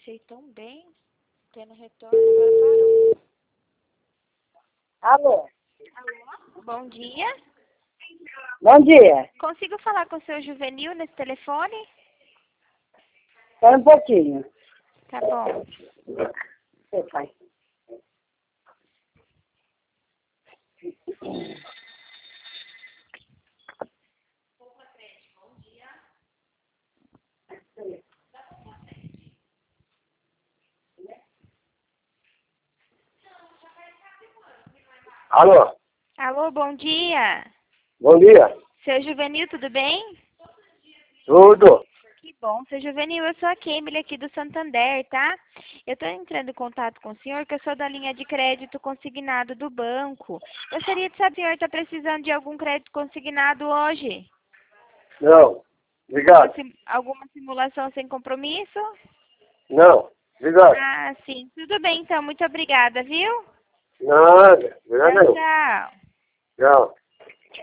comecei tão bem, tendo retorno, agora parou. Alô? Alô? Bom dia. Bom dia. Consigo falar com o seu Juvenil nesse telefone? Só um pouquinho. Tá bom. Você faz. Alô? Alô, bom dia. Bom dia. Seu Juvenil, tudo bem? Tudo? Que bom. Seu Juvenil, eu sou a Kemily aqui do Santander, tá? Eu tô entrando em contato com o senhor, que eu sou da linha de crédito consignado do banco. Gostaria de saber se o senhor está precisando de algum crédito consignado hoje? Não. Obrigado. Alguma simulação sem compromisso? Não. Obrigado. Ah, sim. Tudo bem, então. Muito obrigada, viu? Nada. Obrigado Tchau, não. tchau. Tchau.